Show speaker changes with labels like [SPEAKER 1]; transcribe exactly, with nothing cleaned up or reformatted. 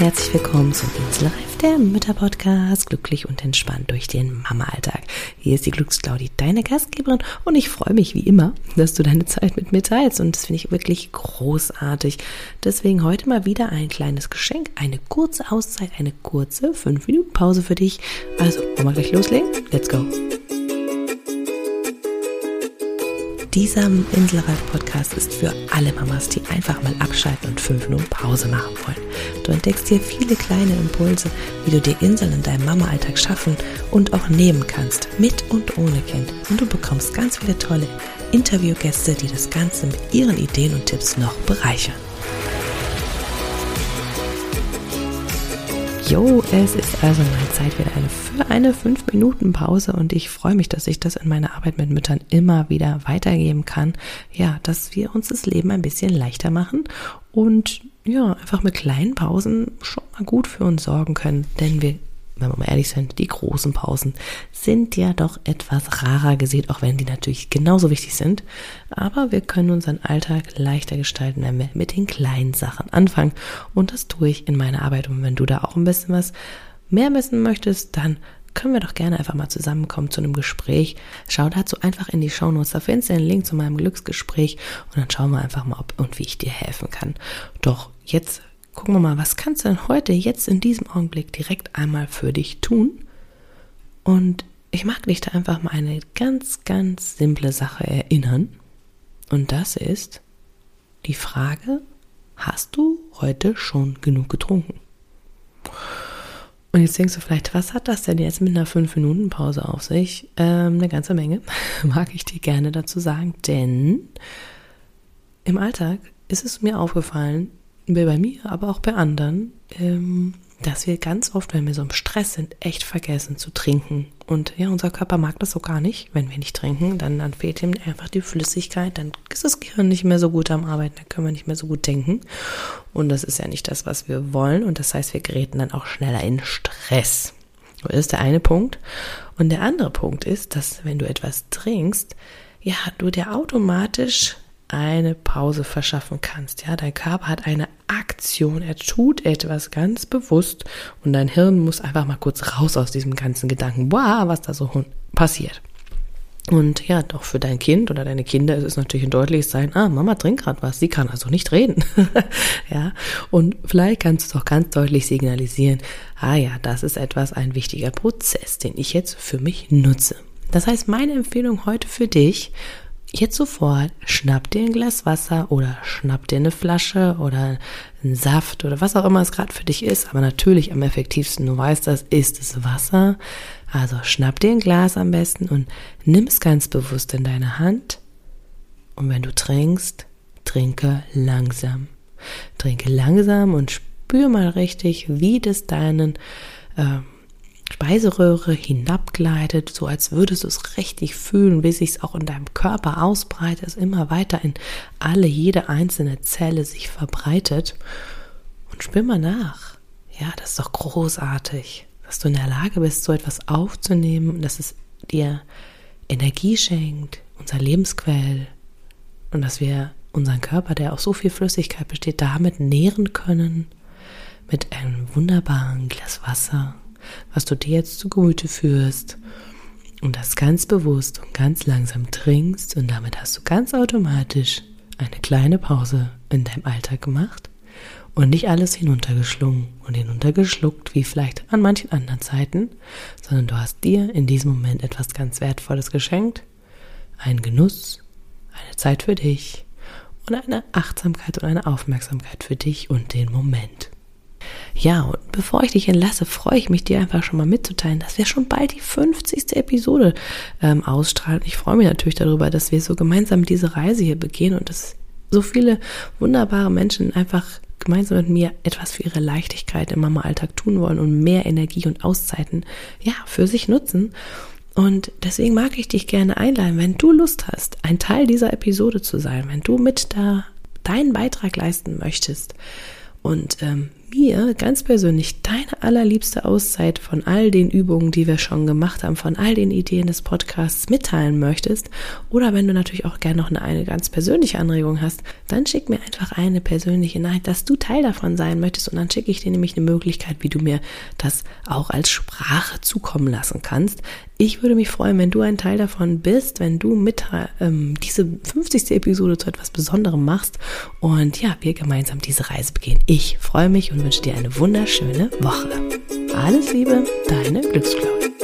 [SPEAKER 1] herzlich willkommen zum Inselreif, der Mütter-Podcast, glücklich und entspannt durch den Mama-Alltag. Hier ist die Glücksclaudi, deine Gastgeberin, und ich freue mich wie immer, dass du deine Zeit mit mir teilst, und das finde ich wirklich großartig. Deswegen heute mal wieder ein kleines Geschenk, eine kurze Auszeit, eine kurze fünf Minuten Pause für dich. Also, wollen wir gleich loslegen? Let's go! Dieser Inselreif-Podcast ist für alle Mamas, die einfach mal abschalten und fünf Minuten Pause machen wollen. Du entdeckst hier viele kleine Impulse, wie du dir Inseln in deinem Mama-Alltag schaffen und auch nehmen kannst, mit und ohne Kind. Und du bekommst ganz viele tolle Interviewgäste, die das Ganze mit ihren Ideen und Tipps noch bereichern. Jo, es ist also mal Zeit wieder eine, für eine fünf Minuten Pause, und ich freue mich, dass ich das in meiner Arbeit mit Müttern immer wieder weitergeben kann. Ja, dass wir uns das Leben ein bisschen leichter machen und ja, einfach mit kleinen Pausen schon mal gut für uns sorgen können, denn wir, wenn wir mal ehrlich sind, die großen Pausen sind ja doch etwas rarer gesät, auch wenn die natürlich genauso wichtig sind. Aber wir können unseren Alltag leichter gestalten, wenn wir mit den kleinen Sachen anfangen. Und das tue ich in meiner Arbeit. Und wenn du da auch ein bisschen was mehr wissen möchtest, dann können wir doch gerne einfach mal zusammenkommen zu einem Gespräch. Schau dazu einfach in die Shownotes, da findest du den Link zu meinem Glücksgespräch, und dann schauen wir einfach mal, ob und wie ich dir helfen kann. Doch jetzt gucken wir mal, was kannst du denn heute, jetzt in diesem Augenblick direkt einmal für dich tun? Und ich mag dich da einfach mal eine ganz, ganz simple Sache erinnern. Und das ist die Frage: Hast du heute schon genug getrunken? Und jetzt denkst du vielleicht, was hat das denn jetzt mit einer fünf Minuten Pause auf sich? Ähm, eine ganze Menge, mag ich dir gerne dazu sagen. Denn im Alltag ist es mir aufgefallen, bei mir, aber auch bei anderen, ähm, dass wir ganz oft, wenn wir so im Stress sind, echt vergessen zu trinken. Und ja, unser Körper mag das so gar nicht, wenn wir nicht trinken. Dann, dann fehlt ihm einfach die Flüssigkeit, dann ist das Gehirn nicht mehr so gut am Arbeiten, dann können wir nicht mehr so gut denken. Und das ist ja nicht das, was wir wollen. Und das heißt, wir geraten dann auch schneller in Stress. So ist der eine Punkt. Und der andere Punkt ist, dass wenn du etwas trinkst, ja, du dir automatisch eine Pause verschaffen kannst. Ja, dein Körper hat eine Aktion, er tut etwas ganz bewusst, und dein Hirn muss einfach mal kurz raus aus diesem ganzen Gedanken, wow, was da so passiert. Und ja, doch für dein Kind oder deine Kinder ist es natürlich ein deutliches Zeichen, ah, Mama trinkt gerade was, sie kann also nicht reden. Ja, und vielleicht kannst du es auch ganz deutlich signalisieren, ah ja, das ist etwas, ein wichtiger Prozess, den ich jetzt für mich nutze. Das heißt, meine Empfehlung heute für dich: Jetzt sofort, schnapp dir ein Glas Wasser oder schnapp dir eine Flasche oder einen Saft oder was auch immer es gerade für dich ist. Aber natürlich am effektivsten, du weißt das, ist es Wasser. Also schnapp dir ein Glas am besten und nimm es ganz bewusst in deine Hand. Und wenn du trinkst, trinke langsam. Trinke langsam und spür mal richtig, wie das deinen äh, Speiseröhre hinabgleitet, so als würdest du es richtig fühlen, wie sich es auch in deinem Körper ausbreitet, es immer weiter in alle, jede einzelne Zelle sich verbreitet. Und spür mal nach. Ja, das ist doch großartig, dass du in der Lage bist, so etwas aufzunehmen und dass es dir Energie schenkt, unser Lebensquell, und dass wir unseren Körper, der aus so viel Flüssigkeit besteht, damit nähren können mit einem wunderbaren Glas Wasser, was du dir jetzt zu Gemüte führst, und das ganz bewusst und ganz langsam trinkst, und damit hast du ganz automatisch eine kleine Pause in deinem Alltag gemacht und nicht alles hinuntergeschlungen und hinuntergeschluckt, wie vielleicht an manchen anderen Zeiten, sondern du hast dir in diesem Moment etwas ganz Wertvolles geschenkt, einen Genuss, eine Zeit für dich und eine Achtsamkeit und eine Aufmerksamkeit für dich und den Moment. Ja, und bevor ich dich entlasse, freue ich mich, dir einfach schon mal mitzuteilen, dass wir schon bald die fünfzigste Episode ähm, ausstrahlen. Ich freue mich natürlich darüber, dass wir so gemeinsam diese Reise hier begehen und dass so viele wunderbare Menschen einfach gemeinsam mit mir etwas für ihre Leichtigkeit im Mama-Alltag tun wollen und mehr Energie und Auszeiten, ja, für sich nutzen. Und deswegen mag ich dich gerne einladen, wenn du Lust hast, ein Teil dieser Episode zu sein, wenn du mit da deinen Beitrag leisten möchtest und ähm, mir ganz persönlich deine allerliebste Auszeit von all den Übungen, die wir schon gemacht haben, von all den Ideen des Podcasts mitteilen möchtest, oder wenn du natürlich auch gerne noch eine, eine ganz persönliche Anregung hast, dann schick mir einfach eine persönliche Nachricht, dass du Teil davon sein möchtest, und dann schicke ich dir nämlich eine Möglichkeit, wie du mir das auch als Sprache zukommen lassen kannst. Ich würde mich freuen, wenn du ein Teil davon bist, wenn du mit ähm, diese fünfzigste Episode zu etwas Besonderem machst und ja, wir gemeinsam diese Reise begehen. Ich freue mich und wünsche dir eine wunderschöne Woche. Alles Liebe, deine Glücksclaudie.